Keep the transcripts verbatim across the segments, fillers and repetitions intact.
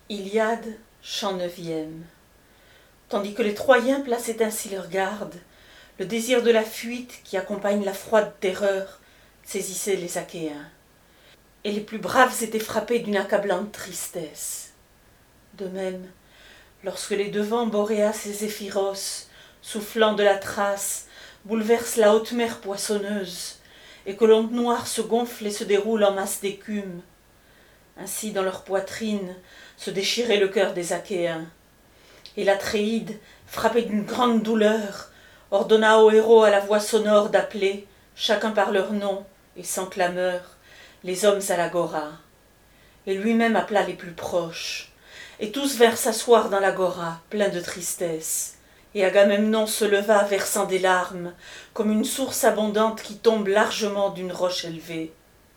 Iliade, chant neuvième. Tandis que les Troyens plaçaient ainsi leurs gardes, le désir de la fuite qui accompagne la froide terreur saisissait les Achéens. Et les plus braves étaient frappés d'une accablante tristesse. De même, lorsque les deux vents Boréas et Zéphyros, soufflant de la Thrace, bouleversent la haute mer poissonneuse, et que l'onde noire se gonfle et se déroule en masse d'écume, ainsi dans leur poitrine se déchirait le cœur des Achéens. Et l'Atréide, frappée d'une grande douleur, ordonna aux héros à la voix sonore d'appeler, chacun par leur nom et sans clameur, les hommes à l'agora. Et lui-même appela les plus proches, et tous vinrent s'asseoir dans l'agora, pleins de tristesse. Et Agamemnon se leva, versant des larmes, comme une source abondante qui tombe largement d'une roche élevée.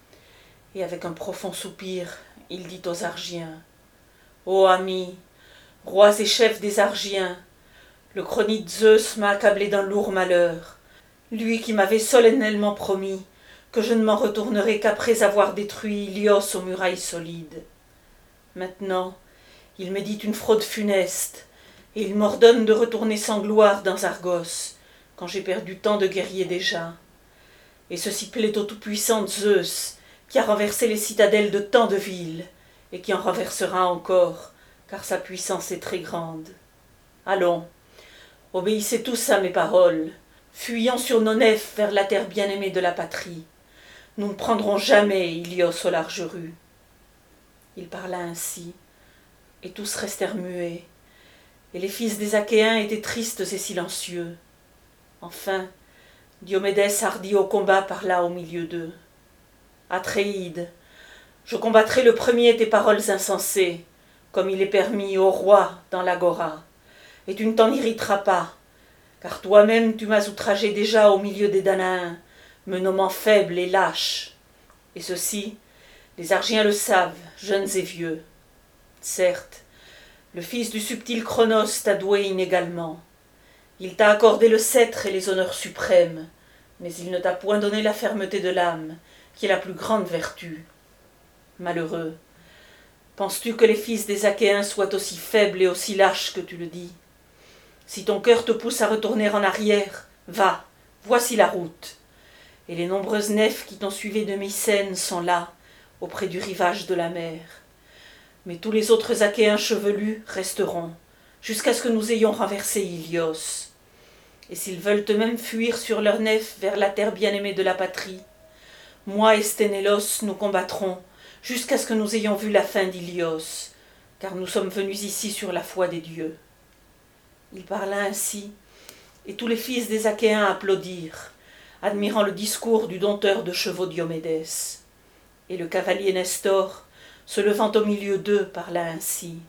Et avec un profond soupir, il dit aux Argiens, « Ô amis, rois et chefs des Argiens, le chronite Zeus m'a accablé d'un lourd malheur, lui qui m'avait solennellement promis que je ne m'en retournerai qu'après avoir détruit Ilios aux murailles solides. Maintenant, il médite une fraude funeste, et il m'ordonne de retourner sans gloire dans Argos, quand j'ai perdu tant de guerriers déjà. Et ceci plaît au tout-puissant Zeus, qui a renversé les citadelles de tant de villes, et qui en renversera encore, car sa puissance est très grande. Allons, obéissez tous à mes paroles, fuyons sur nos nefs vers la terre bien-aimée de la patrie. Nous ne prendrons jamais Ilios aux larges rues. » Il parla ainsi, et tous restèrent muets, et les fils des Achéens étaient tristes et silencieux. Enfin, Diomédès hardi au combat parla au milieu d'eux. « Atréide, je combattrai le premier tes paroles insensées, comme il est permis au roi dans l'agora, et tu ne t'en irriteras pas, car toi-même tu m'as outragé déjà au milieu des Danaens, me nommant faible et lâche. Et ceci, les Argiens le savent, jeunes et vieux. Certes, le fils du subtil Cronos t'a doué inégalement. Il t'a accordé le sceptre et les honneurs suprêmes, mais il ne t'a point donné la fermeté de l'âme, qui est la plus grande vertu. Malheureux, penses-tu que les fils des Achéens soient aussi faibles et aussi lâches que tu le dis? Si ton cœur te pousse à retourner en arrière, va, voici la route. Et les nombreuses nefs qui t'ont suivi de Mycène sont là, auprès du rivage de la mer. Mais tous les autres Achéens chevelus resteront, jusqu'à ce que nous ayons renversé Ilios. Et s'ils veulent eux-mêmes fuir sur leurs nefs vers la terre bien-aimée de la patrie, moi et Sténélos nous combattrons, jusqu'à ce que nous ayons vu la fin d'Ilios, car nous sommes venus ici sur la foi des dieux. » Il parla ainsi, et tous les fils des Achéens applaudirent, admirant le discours du dompteur de chevaux Diomédès. Et le cavalier Nestor, se levant au milieu d'eux, parla ainsi.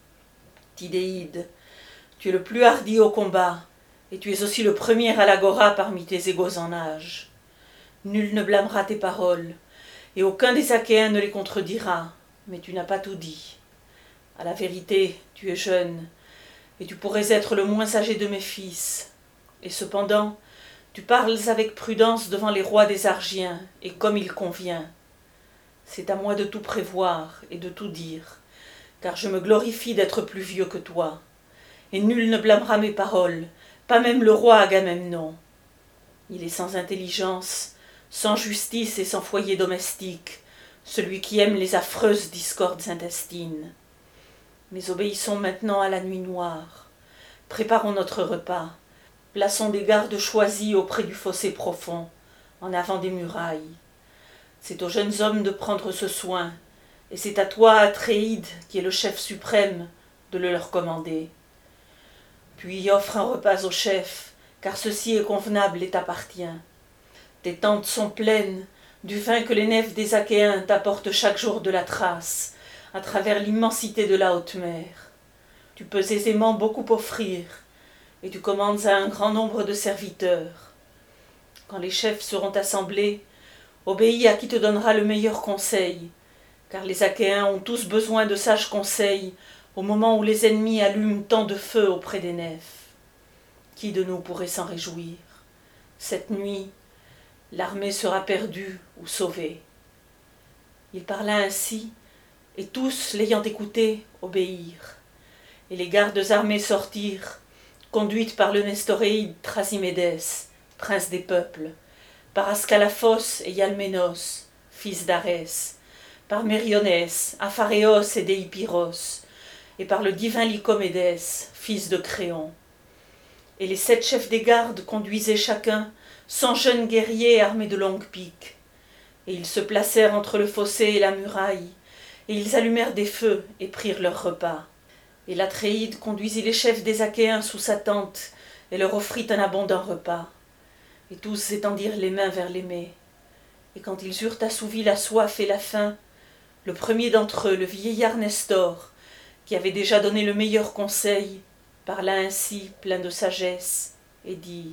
« Tidéide, tu es le plus hardi au combat, et tu es aussi le premier à l'agora parmi tes égaux en âge. Nul ne blâmera tes paroles, et aucun des Achéens ne les contredira, mais tu n'as pas tout dit. À la vérité, tu es jeune, et tu pourrais être le moins âgé de mes fils. Et cependant, tu parles avec prudence devant les rois des Argiens, et comme il convient. C'est à moi de tout prévoir et de tout dire, car je me glorifie d'être plus vieux que toi, et nul ne blâmera mes paroles, pas même le roi Agamemnon. Il est sans intelligence, sans justice et sans foyer domestique, celui qui aime les affreuses discordes intestines. Mais obéissons maintenant à la nuit noire. Préparons notre repas. Plaçons des gardes choisis auprès du fossé profond, en avant des murailles. C'est aux jeunes hommes de prendre ce soin, et c'est à toi, Atréide, qui est le chef suprême, de le leur commander. Puis offre un repas au chef, car ceci est convenable et t'appartient. Tes tentes sont pleines du vin que les nefs des Achéens t'apportent chaque jour de la Thrace, à travers l'immensité de la haute mer. Tu peux aisément beaucoup offrir, et tu commandes à un grand nombre de serviteurs. Quand les chefs seront assemblés, obéis à qui te donnera le meilleur conseil, car les Achéens ont tous besoin de sages conseils au moment où les ennemis allument tant de feu auprès des nefs. Qui de nous pourrait s'en réjouir? Cette nuit, l'armée sera perdue ou sauvée. » Il parla ainsi, et tous, l'ayant écouté, obéirent. Et les gardes armés sortirent, conduites par le nestoréide Thrasymédès, prince des peuples, par Ascalaphos et Ialménos, fils d'Arès, par Mérionès, Apharéos et Déipyros, et par le divin Lycomédès, fils de Créon. Et les sept chefs des gardes conduisaient chacun cent jeunes guerriers armés de longues piques. Et ils se placèrent entre le fossé et la muraille, et ils allumèrent des feux et prirent leur repas. Et l'Atréide conduisit les chefs des Achéens sous sa tente, et leur offrit un abondant repas. Et tous étendirent les mains vers les mets. Et quand ils eurent assouvi la soif et la faim, le premier d'entre eux, le vieillard Nestor, qui avait déjà donné le meilleur conseil, parla ainsi, plein de sagesse, et dit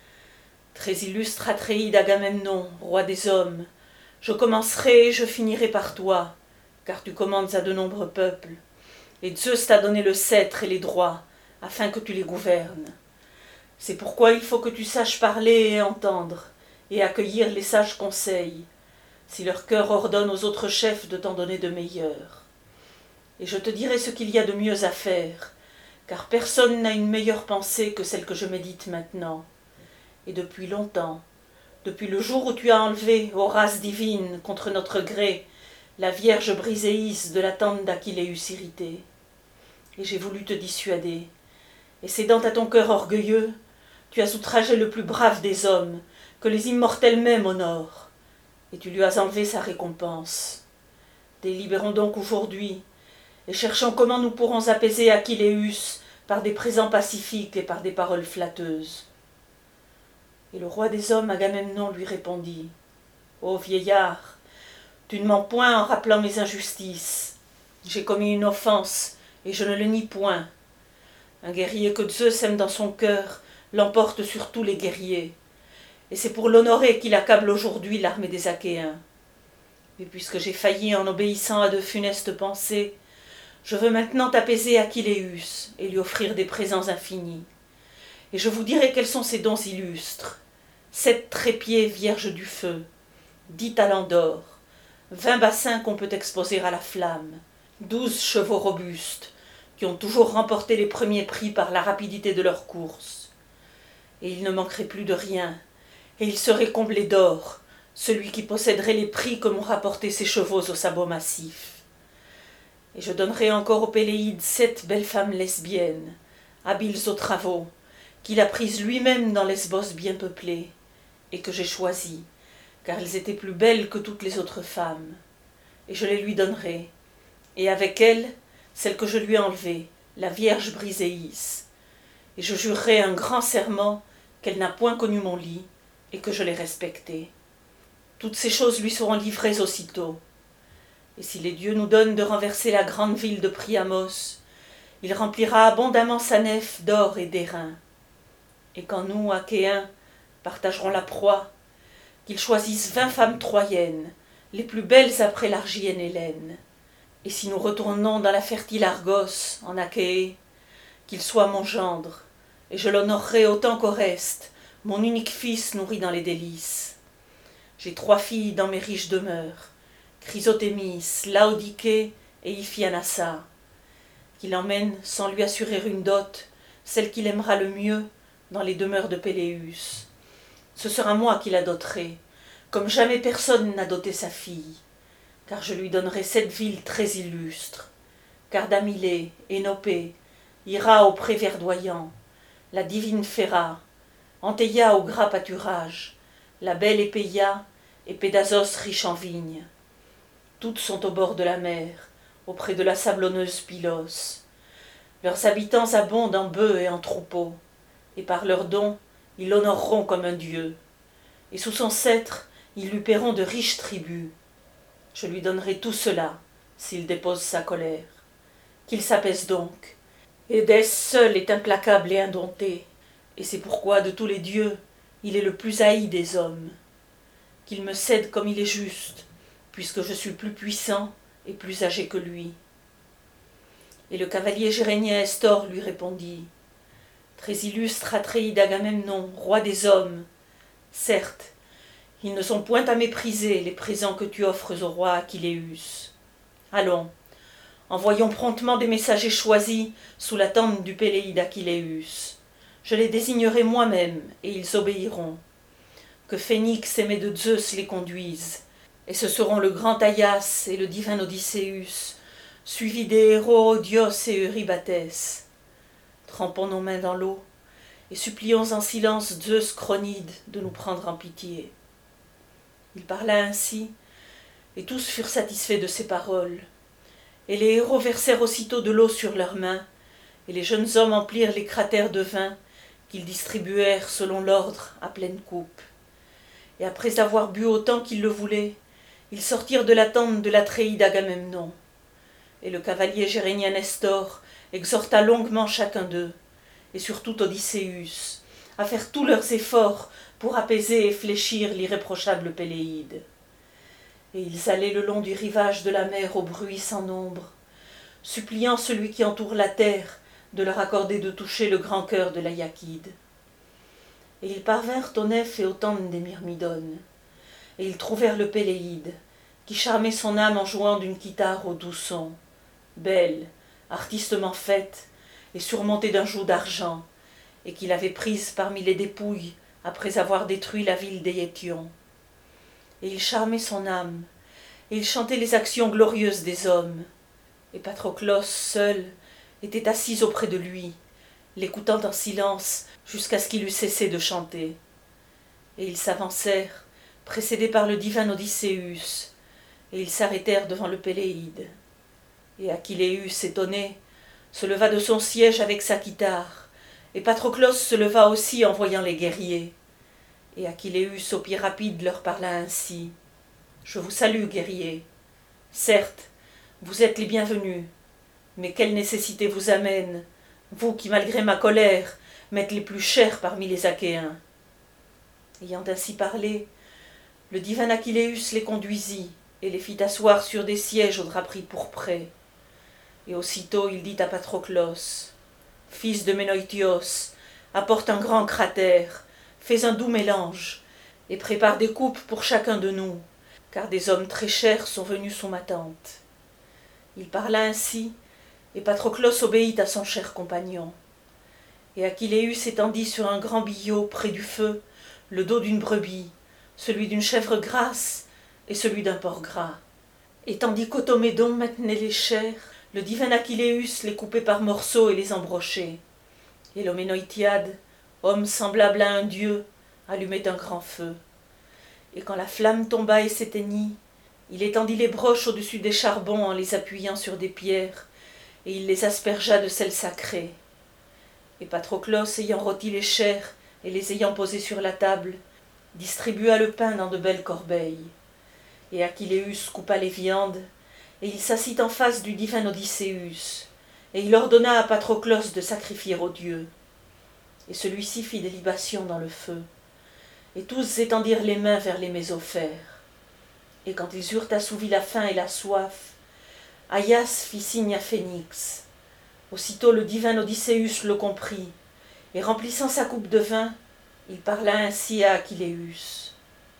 « Très illustre Atréide Agamemnon, roi des hommes, je commencerai et je finirai par toi, car tu commandes à de nombreux peuples, et Zeus t'a donné le sceptre et les droits, afin que tu les gouvernes. C'est pourquoi il faut que tu saches parler et entendre, et accueillir les sages conseils, si leur cœur ordonne aux autres chefs de t'en donner de meilleurs. Et je te dirai ce qu'il y a de mieux à faire, car personne n'a une meilleure pensée que celle que je médite maintenant. Et depuis longtemps, depuis le jour où tu as enlevé, ô race divine, contre notre gré, la vierge Briséis de la tente d'Achiléus irritée. Et j'ai voulu te dissuader, et cédant à ton cœur orgueilleux, tu as outragé le plus brave des hommes, que les immortels même honorent, et tu lui as enlevé sa récompense. Délibérons donc aujourd'hui, et cherchons comment nous pourrons apaiser Achiléus par des présents pacifiques et par des paroles flatteuses. Et le roi des hommes Agamemnon lui répondit « Ô vieillard, tu ne mens point en rappelant mes injustices. J'ai commis une offense, et je ne le nie point. Un guerrier que Zeus aime dans son cœur l'emporte sur tous les guerriers, et c'est pour l'honorer qu'il accable aujourd'hui l'armée des Achéens. Mais puisque j'ai failli en obéissant à de funestes pensées, je veux maintenant apaiser Achiléus et lui offrir des présents infinis. Et je vous dirai quels sont ses dons illustres. Sept trépieds vierges du feu, dix talents d'or, vingt bassins qu'on peut exposer à la flamme, douze chevaux robustes, qui ont toujours remporté les premiers prix par la rapidité de leur course. Et il ne manquerait plus de rien, et il serait comblé d'or, celui qui posséderait les prix que m'ont rapporté ses chevaux aux sabots massifs. Et je donnerai encore au Péléide sept belles femmes lesbiennes, habiles aux travaux, qu'il a prises lui-même dans Lesbos bien peuplée, et que j'ai choisies, car elles étaient plus belles que toutes les autres femmes. Et je les lui donnerai, et avec elles, celle que je lui ai enlevée, la vierge Briséis. Et je jurerai un grand serment qu'elle n'a point connu mon lit, et que je l'ai respectée. Toutes ces choses lui seront livrées aussitôt. Et si les dieux nous donnent de renverser la grande ville de Priamos, il remplira abondamment sa nef d'or et d'airain. Et quand nous, Achéens, partagerons la proie, qu'il choisisse vingt femmes troyennes, les plus belles après l'Argienne Hélène. Et si nous retournons dans la fertile Argos, en Achéé, qu'il soit mon gendre, et je l'honorerai autant qu'Oreste, mon unique fils nourri dans les délices. J'ai trois filles dans mes riches demeures, Chrysothémis, Laodiché et Iphianassa, qu'il emmène, sans lui assurer une dot, celle qu'il aimera le mieux, dans les demeures de Péléus. Ce sera moi qui la doterai, comme jamais personne n'a doté sa fille, car je lui donnerai sept villes très illustres, Cardamylé, Énopée, Ira au pré verdoyant, la divine Féra, Antéia au gras pâturage, la belle Épéia et Pédasos riche en vignes. Toutes sont au bord de la mer, auprès de la sablonneuse Pylos. Leurs habitants abondent en bœufs et en troupeaux, et par leurs dons, ils l'honoreront comme un dieu. Et sous son sceptre, ils lui paieront de riches tributs. Je lui donnerai tout cela, s'il dépose sa colère. Qu'il s'apaise donc. Édès seul est implacable et indompté, et c'est pourquoi, de tous les dieux, il est le plus haï des hommes. Qu'il me cède comme il est juste, puisque je suis plus puissant et plus âgé que lui. Et le cavalier gérénien Estor lui répondit, « Très illustre Atréide Agamemnon, roi des hommes, certes, ils ne sont point à mépriser les présents que tu offres au roi Achiléus. Allons, Envoyons promptement des messagers choisis sous la tente du Péléide Achilleus. Je les désignerai moi-même, et ils obéiront. Que Phénix, aimé de Zeus, les conduise, et ce seront le grand Aias et le divin Odysseus, suivis des héros Odios et Eurybathès. Trempons nos mains dans l'eau, et supplions en silence Zeus Chronide de nous prendre en pitié. Il parla ainsi, et tous furent satisfaits de ses paroles. Et les héros versèrent aussitôt de l'eau sur leurs mains, et les jeunes hommes emplirent les cratères de vin qu'ils distribuèrent selon l'ordre à pleine coupe. Et après avoir bu autant qu'ils le voulaient, ils sortirent de la tente de l'Atréide Agamemnon. Et le cavalier gérénien Nestor exhorta longuement chacun d'eux, et surtout Odysseus, à faire tous leurs efforts pour apaiser et fléchir l'irréprochable Péléide. Et ils allaient le long du rivage de la mer au bruit sans nombre, suppliant celui qui entoure la terre de leur accorder de toucher le grand cœur de l'Aïakide. Et ils parvinrent au nef et aux tentes des Myrmidones, et ils trouvèrent le Péléide, qui charmait son âme en jouant d'une guitare au doux son, belle, artistement faite, et surmontée d'un joug d'argent, et qu'il avait prise parmi les dépouilles après avoir détruit la ville des Étions. Et il charmait son âme, et il chantait les actions glorieuses des hommes. Et Patroclos, seul, était assis auprès de lui, l'écoutant en silence jusqu'à ce qu'il eût cessé de chanter. Et ils s'avancèrent, précédés par le divin Odysseus, et ils s'arrêtèrent devant le Péléide. Et Achilleus, étonné, se leva de son siège avec sa guitare, et Patroclos se leva aussi en voyant les guerriers. Et Achilleus au pied rapide leur parla ainsi. « Je vous salue, guerriers. Certes, vous êtes les bienvenus, mais quelle nécessité vous amène, vous qui, malgré ma colère, m'êtes les plus chers parmi les Achéens ?» Ayant ainsi parlé, le divin Achilleus les conduisit et les fit asseoir sur des sièges aux draperies pourprées. Et aussitôt il dit à Patroclos, « Fils de Ménoïtios, apporte un grand cratère, fais un doux mélange, et prépare des coupes pour chacun de nous, car des hommes très chers sont venus sous ma tente. » Il parla ainsi, et Patroclos obéit à son cher compagnon. Et Achilleus étendit sur un grand billot près du feu le dos d'une brebis, celui d'une chèvre grasse et celui d'un porc gras. Et tandis qu'Automédon maintenait les chairs, le divin Achilleus les coupait par morceaux et les embrochait. Et l'Homénoïtiade, homme semblable à un dieu, allumait un grand feu. Et quand la flamme tomba et s'éteignit, il étendit les broches au-dessus des charbons en les appuyant sur des pierres, et il les aspergea de sel sacré. Et Patroclos, ayant rôti les chairs et les ayant posées sur la table, distribua le pain dans de belles corbeilles. Et Achilleus coupa les viandes, et il s'assit en face du divin Odysseus, et il ordonna à Patroclos de sacrifier aux dieux. Et celui-ci fit des libations dans le feu, et tous étendirent les mains vers les mésophères. Et quand ils eurent assouvi la faim et la soif, Aias fit signe à Phénix. Aussitôt le divin Odysseus le comprit, et remplissant sa coupe de vin, il parla ainsi à Achilleus.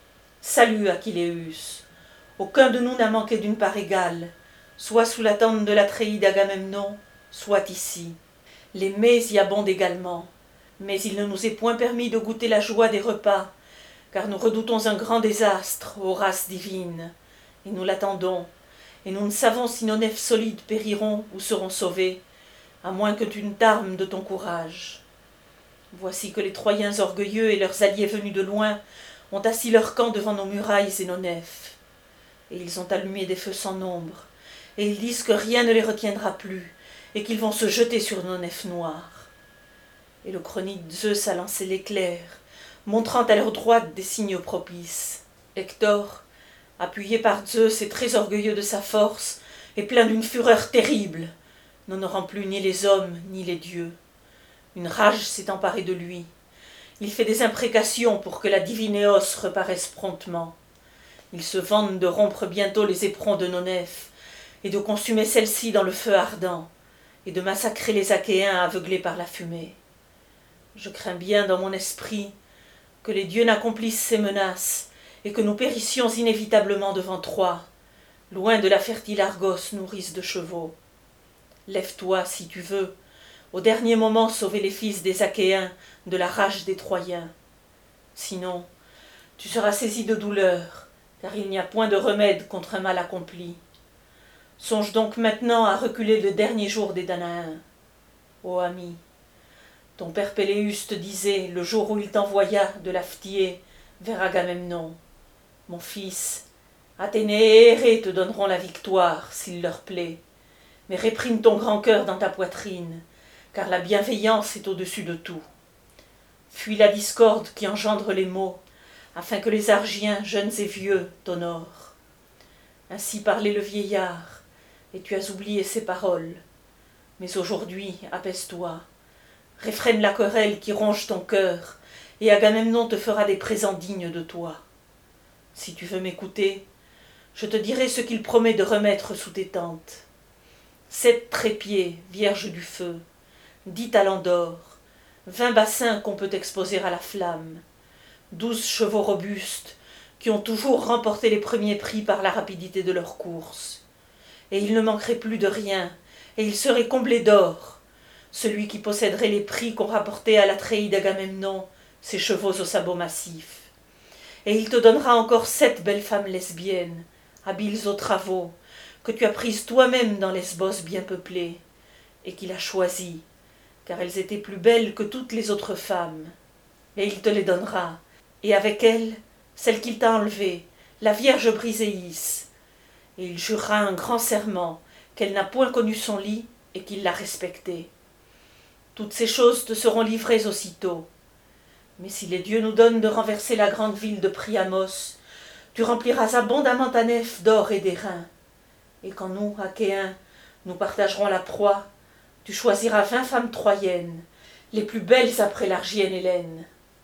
« Salut, Achilleus, aucun de nous n'a manqué d'une part égale, soit sous la tente de l'Atréide Agamemnon, soit ici. Les mets y abondent également, mais il ne nous est point permis de goûter la joie des repas, car nous redoutons un grand désastre, ô race divine, et nous l'attendons, et nous ne savons si nos nefs solides périront ou seront sauvées, à moins que tu ne t'armes de ton courage. Voici que les Troyens orgueilleux et leurs alliés venus de loin ont assis leur camp devant nos murailles et nos nefs. Et ils ont allumé des feux sans nombre, et ils disent que rien ne les retiendra plus, et qu'ils vont se jeter sur nos nefs noires. Et le chronique Zeus a lancé l'éclair, montrant à leur droite des signes propices. Hector, appuyé par Zeus et très orgueilleux de sa force, et plein d'une fureur terrible, n'honorant plus ni les hommes ni les dieux. Une rage s'est emparée de lui. Il fait des imprécations pour que la divine Éos reparaisse promptement. Il se vante de rompre bientôt les éperons de nos nefs, et de consumer celles-ci dans le feu ardent, et de massacrer les Achéens aveuglés par la fumée. Je crains bien dans mon esprit que les dieux n'accomplissent ces menaces, et que nous périssions inévitablement devant Troie, loin de la fertile Argos nourrice de chevaux. Lève-toi, si tu veux, au dernier moment sauver les fils des Achéens de la rage des Troyens. Sinon, tu seras saisi de douleur, car il n'y a point de remède contre un mal accompli. Songe donc maintenant à reculer le dernier jour des Danaens. Ô ami, ton père Péléus te disait, le jour où il t'envoya de l'Aphthié vers Agamemnon, « Mon fils, Athénée et Hérée te donneront la victoire, s'il leur plaît, mais réprime ton grand cœur dans ta poitrine, car la bienveillance est au-dessus de tout. Fuis la discorde qui engendre les maux, afin que les Argiens, jeunes et vieux, t'honorent. » Ainsi parlait le vieillard, et tu as oublié ses paroles. Mais aujourd'hui, apaise-toi, réfrène la querelle qui ronge ton cœur, et Agamemnon te fera des présents dignes de toi. Si tu veux m'écouter, je te dirai ce qu'il promet de remettre sous tes tentes. Sept trépieds, vierges du feu, dix talents d'or, vingt bassins qu'on peut exposer à la flamme, douze chevaux robustes qui ont toujours remporté les premiers prix par la rapidité de leur course. Et il ne manquerait plus de rien, et il serait comblé d'or, celui qui posséderait les prix qu'ont rapportés à l'Atréide d'Agamemnon ses chevaux aux sabots massifs. Et il te donnera encore sept belles femmes lesbiennes, habiles aux travaux, que tu as prises toi-même dans Lesbos bien peuplée, et qu'il a choisies, car elles étaient plus belles que toutes les autres femmes. Et il te les donnera, et avec elles, celle qu'il t'a enlevée, la vierge Briséis. Et il jurera un grand serment, qu'elle n'a point connu son lit, et qu'il l'a respecté. Toutes ces choses te seront livrées aussitôt. Mais si les dieux nous donnent de renverser la grande ville de Priamos, tu rempliras abondamment ta nef d'or et d'airain. Et quand nous, Achéens, nous partagerons la proie, tu choisiras vingt femmes troyennes, les plus belles après l'Argienne Hélène.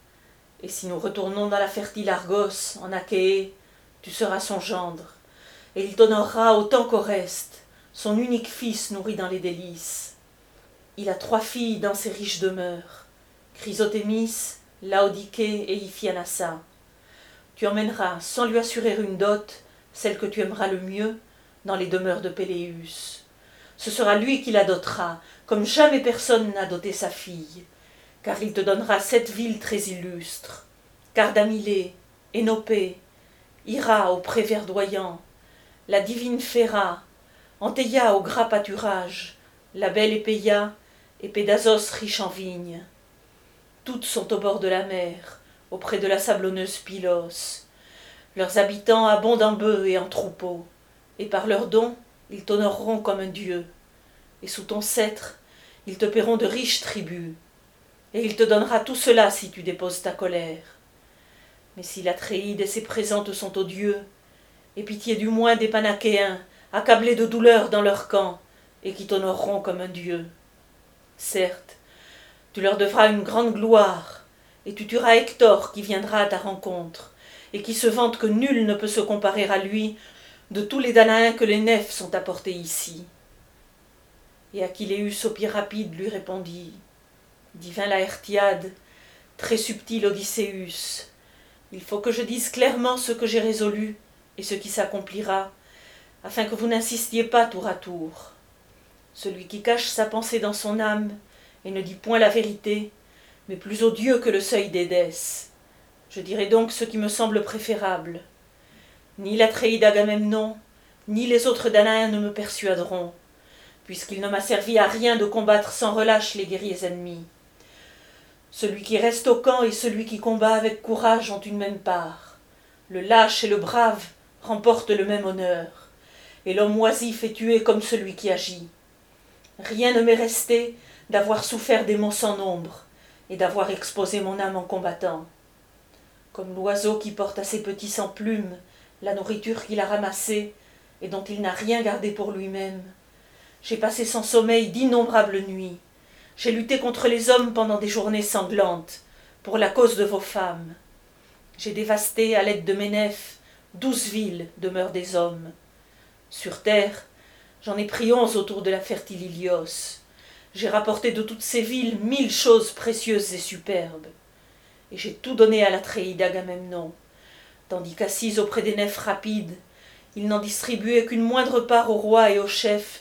Et si nous retournons dans la fertile Argos, en Achéée, tu seras son gendre, et il t'honorera autant qu'Oreste, son unique fils nourri dans les délices. Il a trois filles dans ses riches demeures, Chrysothémis, Laodiquée et Iphianassa. Tu emmèneras, sans lui assurer une dot, celle que tu aimeras le mieux, dans les demeures de Péléus. Ce sera lui qui la dotera, comme jamais personne n'a doté sa fille, car il te donnera sept villes très illustres, Cardamylée, Énopée, Hira au pré verdoyant, la divine Phéra, Antéia au gras pâturage, la belle Épéia et Pédasos riche en vignes. Toutes sont au bord de la mer, auprès de la sablonneuse Pylos. Leurs habitants abondent en bœufs et en troupeaux, et par leurs dons, ils t'honoreront comme un dieu. Et sous ton sceptre, ils te paieront de riches tributs. Et il te donnera tout cela si tu déposes ta colère. Mais si l'Atréide et ses présents te sont odieux, aie pitié du moins des Panachéens, accablés de douleur dans leur camp, et qui t'honoreront comme un dieu. Certes, tu leur devras une grande gloire, et tu tueras Hector qui viendra à ta rencontre, et qui se vante que nul ne peut se comparer à lui de tous les Danaens que les nefs sont apportés ici. Et Achilléus au pied rapide lui répondit, divin Laërtiade, très subtil Odysseus, il faut que je dise clairement ce que j'ai résolu et ce qui s'accomplira, afin que vous n'insistiez pas tour à tour. Celui qui cache sa pensée dans son âme et ne dit point la vérité, mais plus odieux que le seuil d'Édès. Je dirai donc ce qui me semble préférable. Ni l'Atréide d'Agamemnon, ni les autres Danaens ne me persuaderont, puisqu'il ne m'a servi à rien de combattre sans relâche les guerriers ennemis. Celui qui reste au camp et celui qui combat avec courage ont une même part. Le lâche et le brave remportent le même honneur, et l'homme oisif est tué comme celui qui agit. Rien ne m'est resté d'avoir souffert des maux sans nombre, et d'avoir exposé mon âme en combattant. Comme l'oiseau qui porte à ses petits sans plumes la nourriture qu'il a ramassée et dont il n'a rien gardé pour lui-même, j'ai passé sans sommeil d'innombrables nuits. J'ai lutté contre les hommes pendant des journées sanglantes, pour la cause de vos femmes. J'ai dévasté, à l'aide de mes nefs, douze villes, demeures des hommes. Sur terre, j'en ai pris onze autour de la fertile Ilios. J'ai rapporté de toutes ces villes mille choses précieuses et superbes. Et j'ai tout donné à l'Atréide d'Agamemnon, tandis qu'assis auprès des nefs rapides, il n'en distribuait qu'une moindre part aux rois et aux chefs,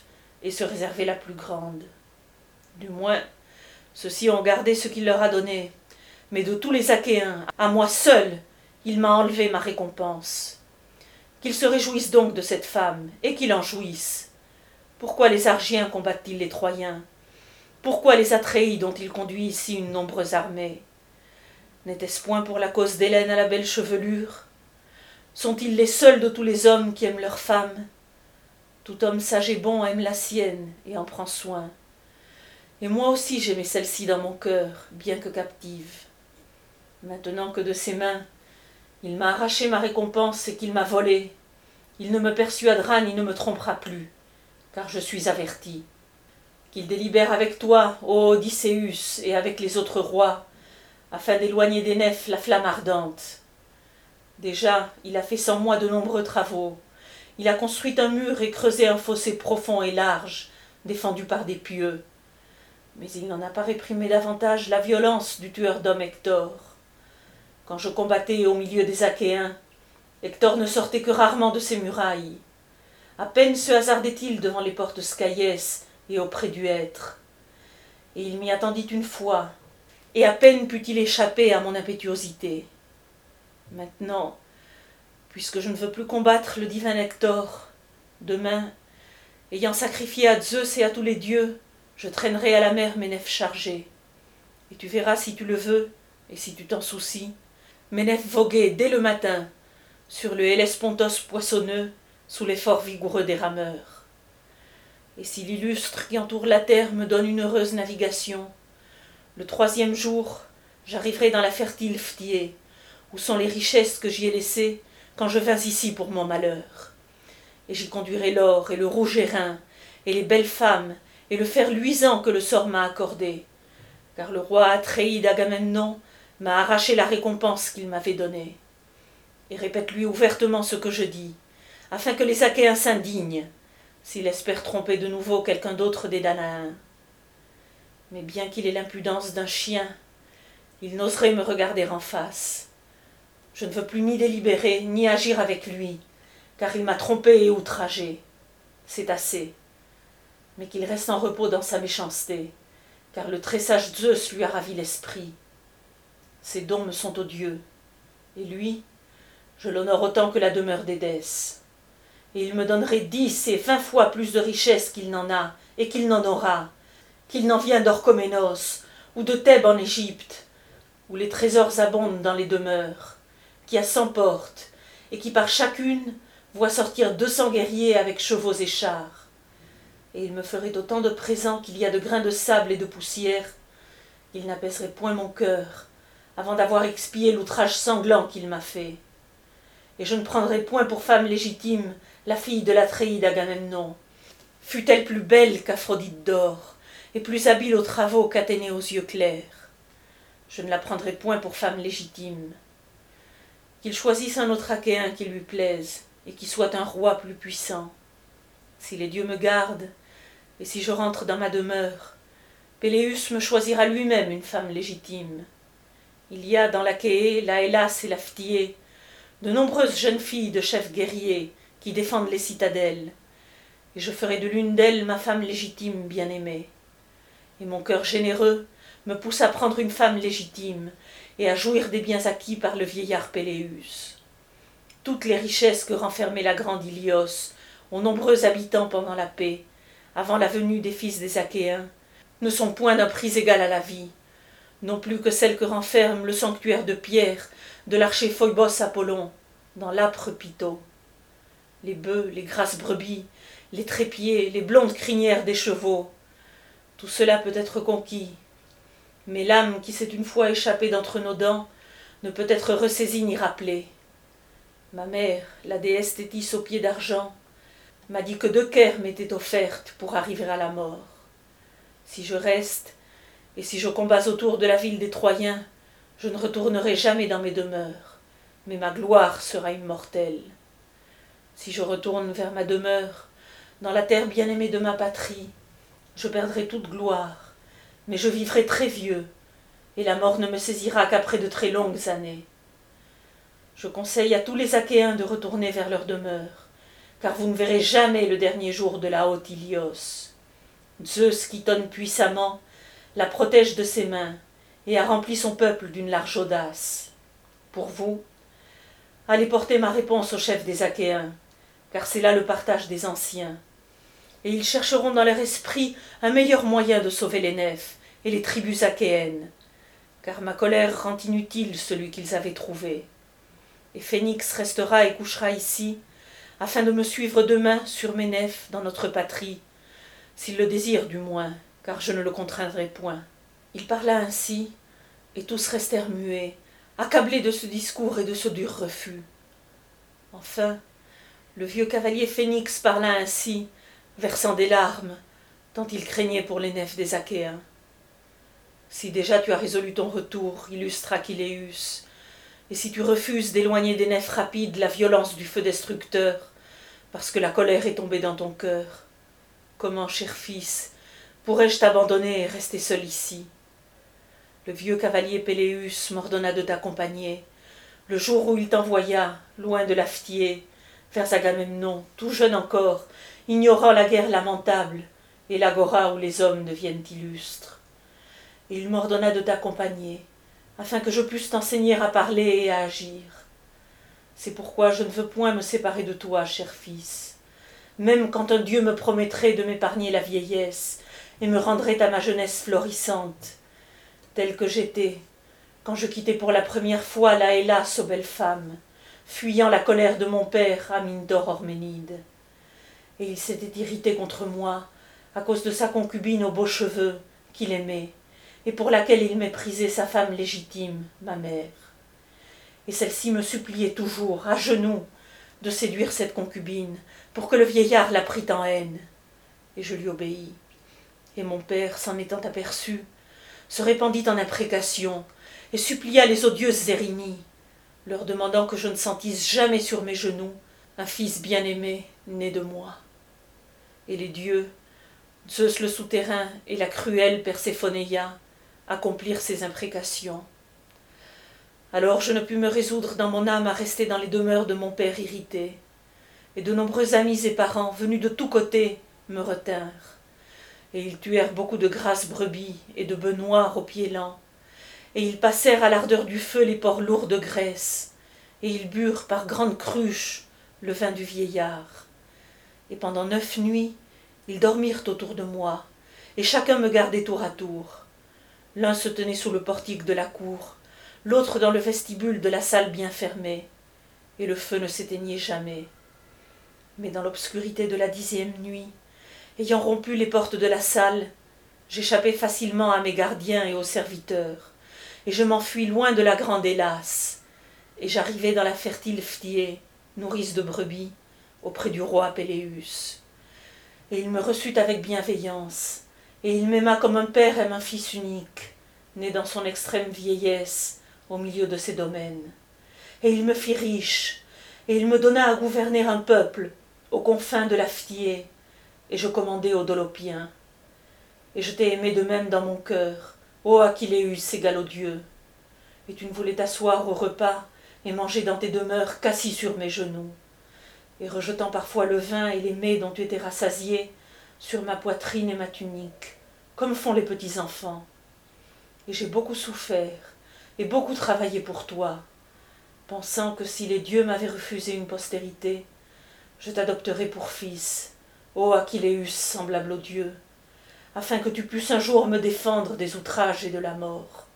et se réserver la plus grande. Du moins, ceux-ci ont gardé ce qu'il leur a donné, mais de tous les Achéens, à moi seul, il m'a enlevé ma récompense. Qu'ils se réjouissent donc de cette femme, et qu'ils en jouissent. Pourquoi les Argiens combattent-ils les Troyens? Pourquoi les Atréides ont-ils conduit ici une nombreuse armée? N'était-ce point pour la cause d'Hélène à la belle chevelure? Sont-ils les seuls de tous les hommes qui aiment leurs femmes? Tout homme sage et bon aime la sienne et en prend soin. Et moi aussi j'aimais celle-ci dans mon cœur, bien que captive. Maintenant que de ses mains, il m'a arraché ma récompense et qu'il m'a volée, il ne me persuadera ni ne me trompera plus, car je suis averti. Qu'il délibère avec toi, ô Odysseus, et avec les autres rois, afin d'éloigner des nefs la flamme ardente. Déjà, il a fait sans moi de nombreux travaux. Il a construit un mur et creusé un fossé profond et large, défendu par des pieux. Mais il n'en a pas réprimé davantage la violence du tueur d'hommes Hector. Quand je combattais au milieu des Achéens, Hector ne sortait que rarement de ses murailles. À peine se hasardait-il devant les portes Scaïès et auprès du hêtre. Et il m'y attendit une fois, et à peine put-il échapper à mon impétuosité. Maintenant, puisque je ne veux plus combattre le divin Hector, demain, ayant sacrifié à Zeus et à tous les dieux, je traînerai à la mer mes nefs chargées. Et tu verras si tu le veux, et si tu t'en soucies, mes nefs voguer dès le matin, sur le Hellespontos poissonneux, sous l'effort vigoureux des rameurs. Et si l'illustre qui entoure la terre me donne une heureuse navigation, le troisième jour, j'arriverai dans la fertile Phtié, où sont les richesses que j'y ai laissées quand je vins ici pour mon malheur. Et j'y conduirai l'or et le rouge airain, et les belles femmes, et le fer luisant que le sort m'a accordé, car le roi Atréide Agamemnon m'a arraché la récompense qu'il m'avait donnée. Et répète-lui ouvertement ce que je dis, afin que les Achéens s'indignent, s'il espère tromper de nouveau quelqu'un d'autre des Danaens. Mais bien qu'il ait l'impudence d'un chien, il n'oserait me regarder en face. Je ne veux plus ni délibérer, ni agir avec lui, car il m'a trompé et outragé. C'est assez. Mais qu'il reste en repos dans sa méchanceté, car le très sage Zeus lui a ravi l'esprit. Ses dons me sont odieux, et lui, je l'honore autant que la demeure d'Édesse. Et il me donnerait dix et vingt fois plus de richesses qu'il n'en a, et qu'il n'en aura, qu'il n'en vient d'Orchoménos, ou de Thèbes en Égypte, où les trésors abondent dans les demeures, qui a cent portes, et qui par chacune voit sortir deux cents guerriers avec chevaux et chars. Et il me ferait autant de présents qu'il y a de grains de sable et de poussière, qu'il n'apaiserait point mon cœur, avant d'avoir expié l'outrage sanglant qu'il m'a fait. Et je ne prendrai point pour femme légitime la fille de l'Atréide Agamemnon, fût-elle plus belle qu'Aphrodite d'or, et plus habile aux travaux qu'Athénée aux yeux clairs. Je ne la prendrai point pour femme légitime. Qu'il choisisse un autre Achéen qui lui plaise, et qui soit un roi plus puissant. Si les dieux me gardent, et si je rentre dans ma demeure, Péléus me choisira lui-même une femme légitime. Il y a dans l'Achéée, la Hellas et la Phtié, de nombreuses jeunes filles de chefs guerriers qui défendent les citadelles, et je ferai de l'une d'elles ma femme légitime bien-aimée. Et mon cœur généreux me pousse à prendre une femme légitime et à jouir des biens acquis par le vieillard Péléus. Toutes les richesses que renfermait la grande Ilios, aux nombreux habitants pendant la paix, avant la venue des fils des Achéens, ne sont point d'un prix égal à la vie, non plus que celles que renferme le sanctuaire de pierre de l'archer Phoibos Apollon, dans l'âpre Pytho. Les bœufs, les grasses brebis, les trépieds, les blondes crinières des chevaux, tout cela peut être conquis, mais l'âme qui s'est une fois échappée d'entre nos dents ne peut être ressaisie ni rappelée. Ma mère, la déesse Thétis aux pieds d'argent, m'a dit que deux quairs m'étaient offertes pour arriver à la mort. Si je reste, et si je combats autour de la ville des Troyens, je ne retournerai jamais dans mes demeures, mais ma gloire sera immortelle. Si je retourne vers ma demeure, dans la terre bien-aimée de ma patrie, je perdrai toute gloire, mais je vivrai très vieux, et la mort ne me saisira qu'après de très longues années. Je conseille à tous les Achéens de retourner vers leur demeure, car vous ne verrez jamais le dernier jour de la haute Ilios. Zeus, qui tonne puissamment, la protège de ses mains et a rempli son peuple d'une large audace. Pour vous, allez porter ma réponse au chef des Achéens, car c'est là le partage des anciens. Et ils chercheront dans leur esprit un meilleur moyen de sauver les nefs et les tribus achéennes, car ma colère rend inutile celui qu'ils avaient trouvé. Et Phénix restera et couchera ici, afin de me suivre demain sur mes nefs dans notre patrie, s'il le désire du moins, car je ne le contraindrai point. Il parla ainsi, et tous restèrent muets, accablés de ce discours et de ce dur refus. Enfin, le vieux cavalier Phénix parla ainsi, versant des larmes, tant il craignait pour les nefs des Achéens. Si déjà tu as résolu ton retour, illustre Achilleus, et si tu refuses d'éloigner des nefs rapides la violence du feu destructeur, parce que la colère est tombée dans ton cœur, comment, cher fils, pourrais-je t'abandonner et rester seul ici? Le vieux cavalier Péléus m'ordonna de t'accompagner, le jour où il t'envoya, loin de l'Aphthié, vers Agamemnon, tout jeune encore, ignorant la guerre lamentable, et l'agora où les hommes deviennent illustres. Et il m'ordonna de t'accompagner, afin que je puisse t'enseigner à parler et à agir. C'est pourquoi je ne veux point me séparer de toi, cher fils, même quand un Dieu me promettrait de m'épargner la vieillesse et me rendrait à ma jeunesse florissante, telle que j'étais, quand je quittai pour la première fois la Hélas aux belles femmes, fuyant la colère de mon père, Amindor Orménide. Et il s'était irrité contre moi, à cause de sa concubine aux beaux cheveux, qu'il aimait, et pour laquelle il méprisait sa femme légitime, ma mère. Et celle-ci me suppliait toujours, à genoux, de séduire cette concubine, pour que le vieillard la prît en haine. Et je lui obéis. Et mon père, s'en étant aperçu, se répandit en imprécations, et supplia les odieuses Érinies, leur demandant que je ne sentisse jamais sur mes genoux un fils bien-aimé né de moi. Et les dieux, Zeus le souterrain et la cruelle Perséphonéia, accomplirent ces imprécations. Alors je ne pus me résoudre dans mon âme à rester dans les demeures de mon père irrité, et de nombreux amis et parents venus de tous côtés me retinrent, et ils tuèrent beaucoup de grasses brebis et de bœufs noirs aux pieds lents, et ils passèrent à l'ardeur du feu les porcs lourds de graisse, et ils burent par grandes cruches le vin du vieillard. Et pendant neuf nuits, ils dormirent autour de moi, et chacun me gardait tour à tour. L'un se tenait sous le portique de la cour, l'autre dans le vestibule de la salle bien fermée, et le feu ne s'éteignait jamais. Mais dans l'obscurité de la dixième nuit, ayant rompu les portes de la salle, j'échappai facilement à mes gardiens et aux serviteurs, et je m'enfuis loin de la grande Hélas, et j'arrivai dans la fertile Phtié, nourrice de brebis, auprès du roi Péléus. Et il me reçut avec bienveillance, et il m'aima comme un père aime un fils unique, né dans son extrême vieillesse, au milieu de ses domaines. Et il me fit riche, et il me donna à gouverner un peuple, aux confins de la Phtié, et je commandai aux Dolopiens. Et je t'ai aimé de même dans mon cœur, ô Achilleus égal aux dieux. Et tu ne voulais t'asseoir au repas et manger dans tes demeures qu'assis sur mes genoux. Et rejetant parfois le vin et les mets dont tu étais rassasié sur ma poitrine et ma tunique, comme font les petits enfants. Et j'ai beaucoup souffert et beaucoup travaillé pour toi, pensant que si les dieux m'avaient refusé une postérité, je t'adopterais pour fils, ô Achilleus semblable aux dieux, afin que tu pusses un jour me défendre des outrages et de la mort.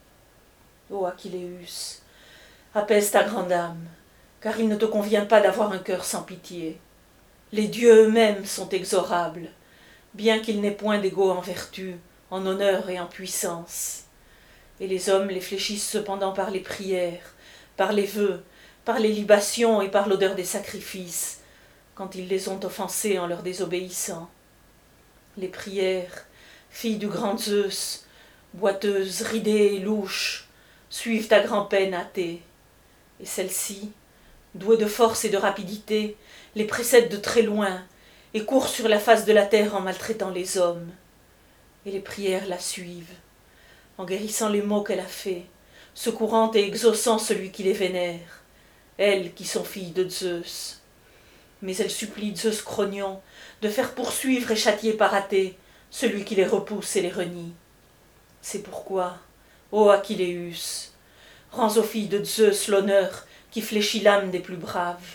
Ô Achilleus, apaise ta grande âme, car il ne te convient pas d'avoir un cœur sans pitié. Les dieux eux-mêmes sont exorables, bien qu'ils n'aient point d'égaux en vertu, en honneur et en puissance. Et les hommes les fléchissent cependant par les prières, par les vœux, par les libations et par l'odeur des sacrifices, quand ils les ont offensés en leur désobéissant. Les prières, filles du grand Zeus, boiteuses, ridées et louches, suivent à grand-peine hâtées, et celle-ci, douée de force et de rapidité, les précède de très loin, et court sur la face de la terre en maltraitant les hommes. Et les prières la suivent, en guérissant les maux qu'elle a faits, secourant et exaucant celui qui les vénère, elles qui sont filles de Zeus. Mais elle supplie Zeus Cronion de faire poursuivre et châtier par Athée celui qui les repousse et les renie. C'est pourquoi, ô Achilleus, rends aux filles de Zeus l'honneur qui fléchit l'âme des plus braves.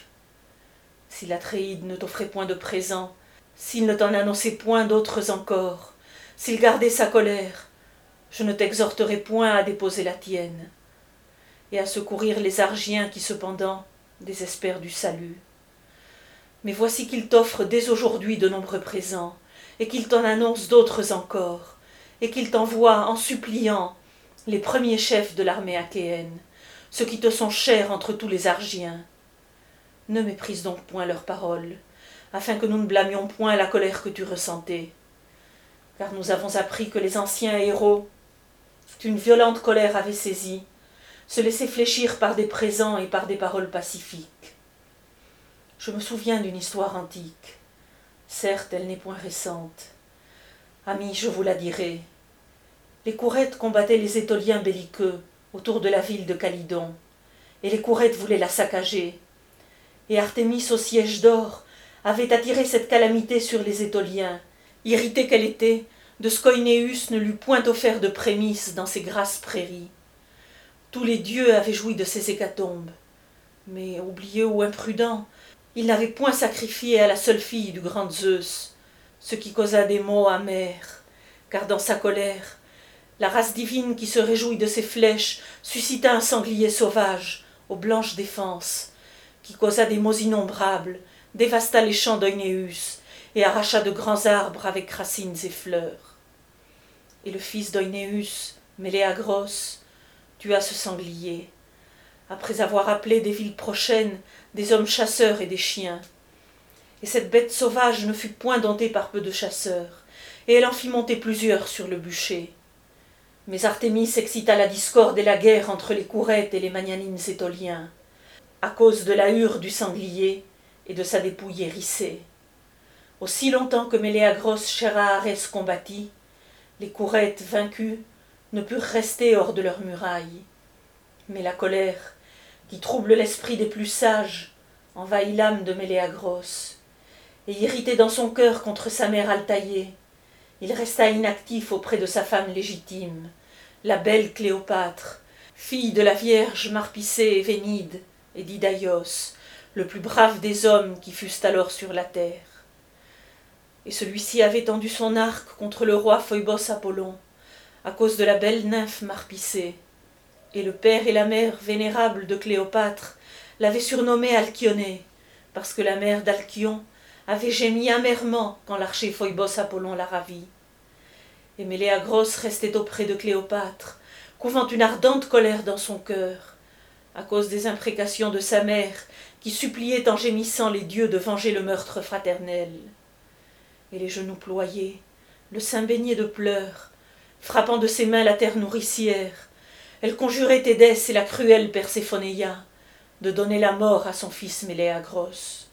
Si l'Atréide ne t'offrait point de présent, s'il ne t'en annonçait point d'autres encore, s'il gardait sa colère, je ne t'exhorterai point à déposer la tienne, et à secourir les Argiens qui cependant désespèrent du salut. Mais voici qu'il t'offre dès aujourd'hui de nombreux présents, et qu'il t'en annonce d'autres encore, et qu'il t'envoie en suppliant les premiers chefs de l'armée achéenne, ceux qui te sont chers entre tous les Argiens. Ne méprise donc point leurs paroles, afin que nous ne blâmions point la colère que tu ressentais. Car nous avons appris que les anciens héros, qu'une violente colère avait saisi, se laissaient fléchir par des présents et par des paroles pacifiques. Je me souviens d'une histoire antique. Certes, elle n'est point récente. Amis, je vous la dirai. Les Courettes combattaient les Étoliens belliqueux autour de la ville de Calydon, et les Courettes voulaient la saccager. Et Artémis au siège d'or avait attiré cette calamité sur les Étoliens, irritée qu'elle était de ce qu'Oïnéus ne l'eût point offert de prémices dans ses grasses prairies. Tous les dieux avaient joui de ces hécatombes, mais oublieux ou imprudents, ils n'avaient point sacrifié à la seule fille du grand Zeus, ce qui causa des maux amers, car dans sa colère, la race divine qui se réjouit de ses flèches suscita un sanglier sauvage, aux blanches défenses, qui causa des maux innombrables, dévasta les champs d'Oïnéus et arracha de grands arbres avec racines et fleurs. Et le fils d'Oïnéus, Méléagros, tua ce sanglier, après avoir appelé des villes prochaines des hommes chasseurs et des chiens. Et cette bête sauvage ne fut point domptée par peu de chasseurs, et elle en fit monter plusieurs sur le bûcher. Mais Artémis excita la discorde et la guerre entre les Courettes et les magnanimes Étoliens, à cause de la hure du sanglier et de sa dépouille hérissée. Aussi longtemps que Méléagros Chéraares combattit, les Courettes vaincus ne purent rester hors de leurs murailles. Mais la colère, qui trouble l'esprit des plus sages, envahit l'âme de Méléagros, et irrité dans son cœur contre sa mère Altaïe, il resta inactif auprès de sa femme légitime, la belle Cléopâtre, fille de la Vierge Marpissée et Vénide et d'Idaïos, le plus brave des hommes qui fussent alors sur la terre. Et celui-ci avait tendu son arc contre le roi Phoebos Apollon, à cause de la belle nymphe Marpissée, et le père et la mère vénérables de Cléopâtre l'avaient surnommée Alcyonée, parce que la mère d'Alcyon avait gémi amèrement quand l'archer Phoebos Apollon la ravit. Et Méléagros restait auprès de Cléopâtre, couvant une ardente colère dans son cœur, à cause des imprécations de sa mère, qui suppliait en gémissant les dieux de venger le meurtre fraternel. Et les genoux ployés, le sein baigné de pleurs, frappant de ses mains la terre nourricière, elle conjurait Édès et la cruelle Perséphonéia de donner la mort à son fils Méléagros.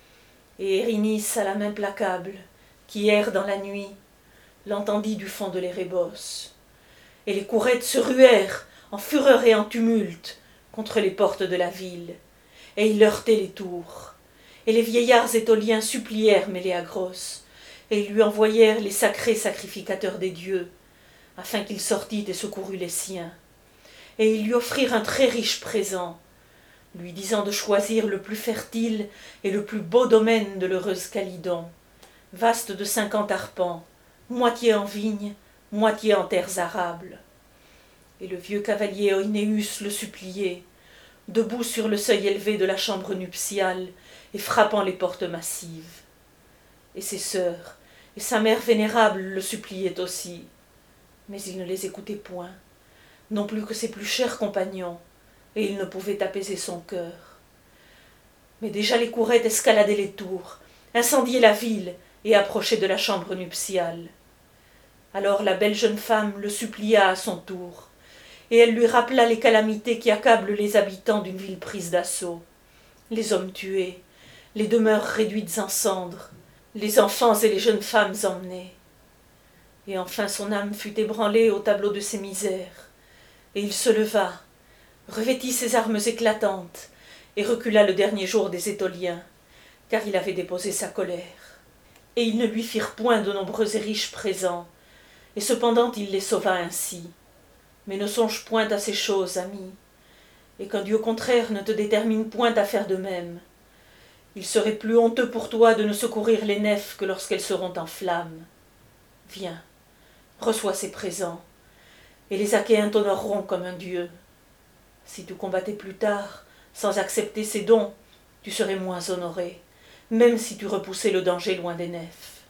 Et Érynis à la main placable, qui erre dans la nuit, l'entendit du fond de l'Érébos. Et les Courettes se ruèrent, en fureur et en tumulte, contre les portes de la ville, et ils heurtaient les tours. Et les vieillards étoliens supplièrent Méléagros, et ils lui envoyèrent les sacrés sacrificateurs des dieux, afin qu'il sortît et secourût les siens. Et ils lui offrirent un très riche présent, lui disant de choisir le plus fertile et le plus beau domaine de l'heureuse Calydon, vaste de cinquante arpents, moitié en vignes, moitié en terres arables. Et le vieux cavalier Oïnéus le suppliait, debout sur le seuil élevé de la chambre nuptiale et frappant les portes massives. Et ses sœurs et sa mère vénérable le suppliaient aussi, mais il ne les écoutait point, non plus que ses plus chers compagnons, et il ne pouvait apaiser son cœur. Mais déjà les Courettes escaladaient les tours, incendiaient la ville et approchaient de la chambre nuptiale. Alors la belle jeune femme le supplia à son tour, et elle lui rappela les calamités qui accablent les habitants d'une ville prise d'assaut, les hommes tués, les demeures réduites en cendres, les enfants et les jeunes femmes emmenés. Et enfin son âme fut ébranlée au tableau de ses misères, et il se leva, revêtit ses armes éclatantes, et recula le dernier jour des Étoliens, car il avait déposé sa colère. et ils ne lui firent point de nombreux et riches présents, et cependant il les sauva ainsi. Mais ne songe point à ces choses, ami, et qu'un Dieu contraire ne te détermine point à faire de même. Il serait plus honteux pour toi de ne secourir les nefs que lorsqu'elles seront en flammes. Viens, reçois ces présents, et les Achéens t'honoreront comme un dieu. Si tu combattais plus tard, sans accepter ces dons, tu serais moins honoré, même si tu repoussais le danger loin des nefs.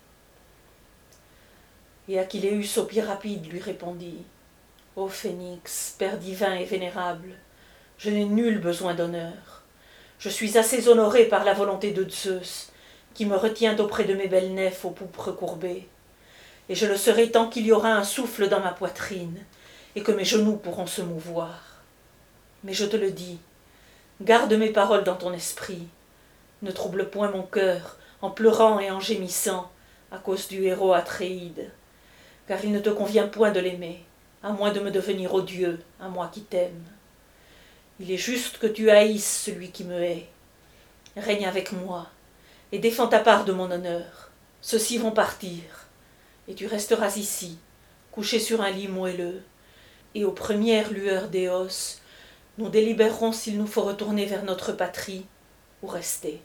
Et Achilleus au pied rapide lui répondit: Ô Phénix, père divin et vénérable, je n'ai nul besoin d'honneur. Je suis assez honoré par la volonté de Zeus, qui me retient auprès de mes belles nefs aux poupes recourbées. Et je le serai tant qu'il y aura un souffle dans ma poitrine, et que mes genoux pourront se mouvoir. Mais je te le dis, garde mes paroles dans ton esprit. Ne trouble point mon cœur en pleurant et en gémissant à cause du héros Atréide, car il ne te convient point de l'aimer, à moins de me devenir odieux, à moi qui t'aime. Il est juste que tu haïsses celui qui me hait. Règne avec moi, et défends ta part de mon honneur. Ceux-ci vont partir, et tu resteras ici, couché sur un lit moelleux, et aux premières lueurs d'Éos, nous délibérerons s'il nous faut retourner vers notre patrie ou rester.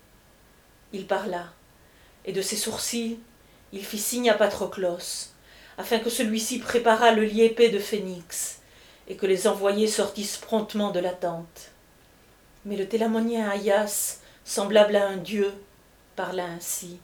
Il parla, et de ses sourcils, il fit signe à Patroclos, afin que celui-ci préparât le lit épais de Phénix, et que les envoyés sortissent promptement de la tente. Mais le Télamonien Aias, semblable à un dieu, parla ainsi.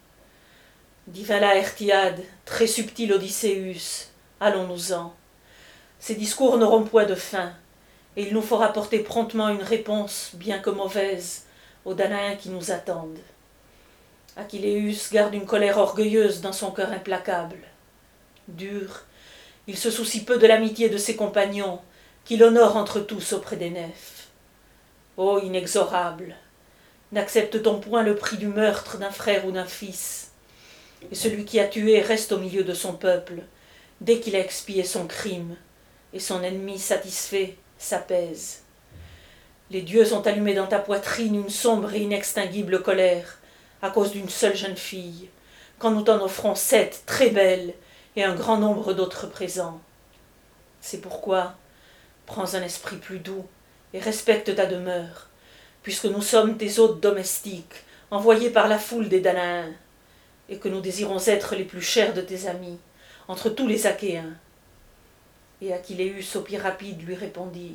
Divin Laërtiade, très subtil Odysseus, allons-nous-en. Ces discours n'auront point de fin, et il nous faut rapporter promptement une réponse, bien que mauvaise, aux Danaens qui nous attendent. Achilleus garde une colère orgueilleuse dans son cœur implacable. Dur, il se soucie peu de l'amitié de ses compagnons, qu'il honore entre tous auprès des nefs. Ô inexorable, n'accepte-t-on point le prix du meurtre d'un frère ou d'un fils? Et celui qui a tué reste au milieu de son peuple, dès qu'il a expié son crime, et son ennemi satisfait s'apaise. Les dieux ont allumé dans ta poitrine une sombre et inextinguible colère, à cause d'une seule jeune fille, quand nous t'en offrons sept très belles, et un grand nombre d'autres présents. C'est pourquoi, prends un esprit plus doux et respecte ta demeure, puisque nous sommes tes hôtes domestiques, envoyés par la foule des Danaens, et que nous désirons être les plus chers de tes amis, entre tous les Achéens. Et Achilleus au pied rapide lui répondit: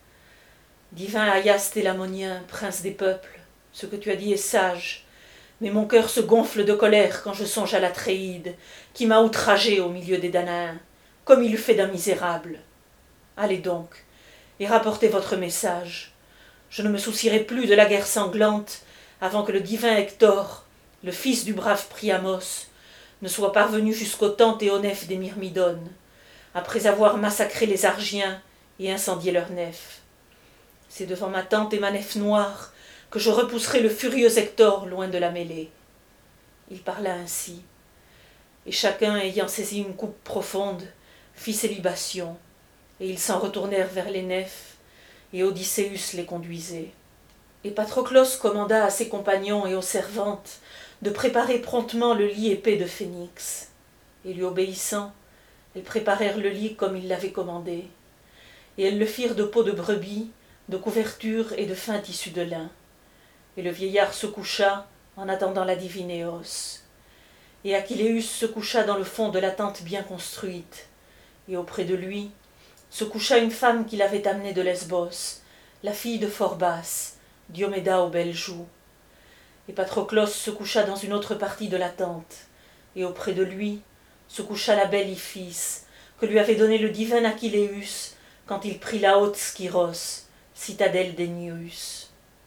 Divin Aias Télamonien, prince des peuples, ce que tu as dit est sage, mais mon cœur se gonfle de colère quand je songe à l'Atréide, qui m'a outragé au milieu des Danaens, comme il eût fait d'un misérable. Allez donc, et rapportez votre message. Je ne me soucierai plus de la guerre sanglante avant que le divin Hector, le fils du brave Priamos, ne soit parvenu jusqu'aux tentes et aux nefs des Myrmidones, après avoir massacré les Argiens et incendié leurs nefs. C'est devant ma tente et ma nef noire que je repousserai le furieux Hector loin de la mêlée. Il parla ainsi, et chacun ayant saisi une coupe profonde, fit ses libations, et ils s'en retournèrent vers les nefs, et Odysseus les conduisait. Et Patroclos commanda à ses compagnons et aux servantes de préparer promptement le lit épais de Phénix, et lui obéissant, elles préparèrent le lit comme il l'avait commandé, et elles le firent de peaux de brebis, de couvertures et de fins tissus de lin. Et le vieillard se coucha en attendant la divine Éos. Et Achilleus se coucha dans le fond de la tente bien construite, et auprès de lui se coucha une femme qu'il avait amenée de Lesbos, la fille de Phorbas, Dioméda aux belles joues. Et Patroclos se coucha dans une autre partie de la tente, et auprès de lui se coucha la belle Iphis, que lui avait donnée le divin Achilleus quand il prit la haute Skyros, citadelle d'Ennius.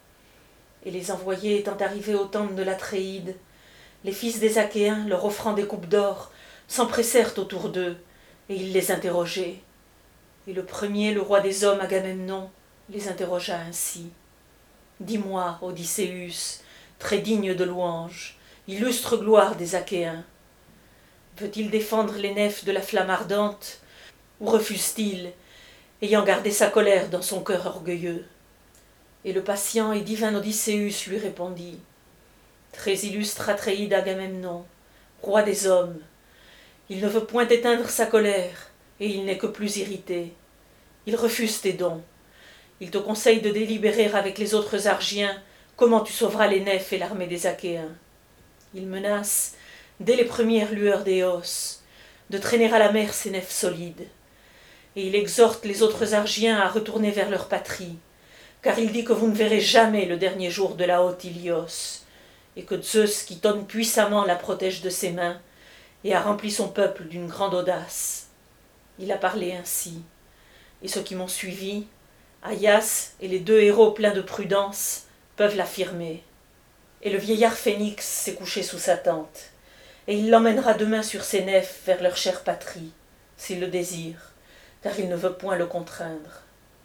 Et les envoyés étant arrivés aux tentes de l'Atréide, les fils des Achéens, leur offrant des coupes d'or, s'empressèrent autour d'eux, et ils les interrogeaient. Et le premier, le roi des hommes, Agamemnon, les interrogea ainsi. « Dis-moi, Odysseus, très digne de louange, illustre gloire des Achéens, veut-il défendre les nefs de la flamme ardente, ou refuse-t-il, ayant gardé sa colère dans son cœur orgueilleux ?» Et le patient et divin Odysseus lui répondit: Très illustre Atréide Agamemnon, roi des hommes. Il ne veut point éteindre sa colère, et il n'est que plus irrité. Il refuse tes dons. Il te conseille de délibérer avec les autres Argiens comment tu sauveras les nefs et l'armée des Achéens. Il menace, dès les premières lueurs d'Éos, de traîner à la mer ses nefs solides. Et il exhorte les autres Argiens à retourner vers leur patrie, car il dit que vous ne verrez jamais le dernier jour de la haute Ilios, et que Zeus, qui tonne puissamment, la protège de ses mains, et a rempli son peuple d'une grande audace. Il a parlé ainsi, et ceux qui m'ont suivi, Aias et les deux héros pleins de prudence, peuvent l'affirmer. Et le vieillard Phénix s'est couché sous sa tente, et il l'emmènera demain sur ses nefs vers leur chère patrie, s'il le désire, car il ne veut point le contraindre.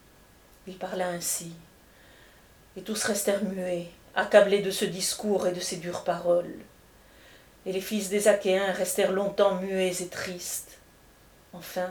Il parla ainsi, et tous restèrent muets, accablés de ce discours et de ces dures paroles. Et les fils des Achéens restèrent longtemps muets et tristes. Enfin,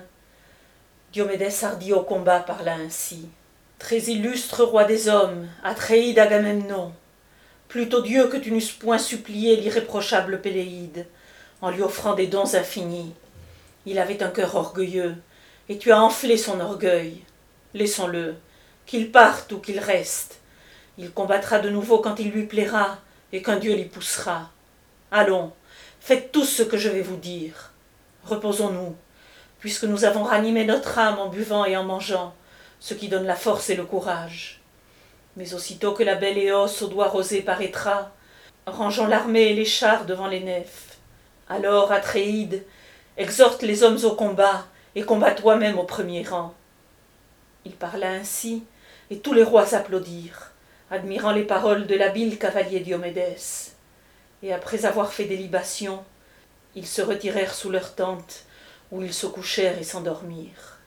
Diomédès hardi au combat parla ainsi. Très illustre roi des hommes, Atréide Agamemnon, plutôt Dieu que tu n'eusses point supplié l'irréprochable Péléide, en lui offrant des dons infinis. Il avait un cœur orgueilleux, et tu as enflé son orgueil. Laissons-le, qu'il parte ou qu'il reste. Il combattra de nouveau quand il lui plaira, et qu'un Dieu l'y poussera. Allons, faites tous ce que je vais vous dire. Reposons-nous, puisque nous avons ranimé notre âme en buvant et en mangeant, ce qui donne la force et le courage. Mais aussitôt que la belle Éos aux doigts rosés paraîtra, rangeons l'armée et les chars devant les nefs. Alors, Atréide, exhorte les hommes au combat, et combat toi-même au premier rang. Il parla ainsi, et tous les rois applaudirent, admirant les paroles de l'habile cavalier Diomédès. Et après avoir fait des libations, ils se retirèrent sous leur tente, où ils se couchèrent et s'endormirent.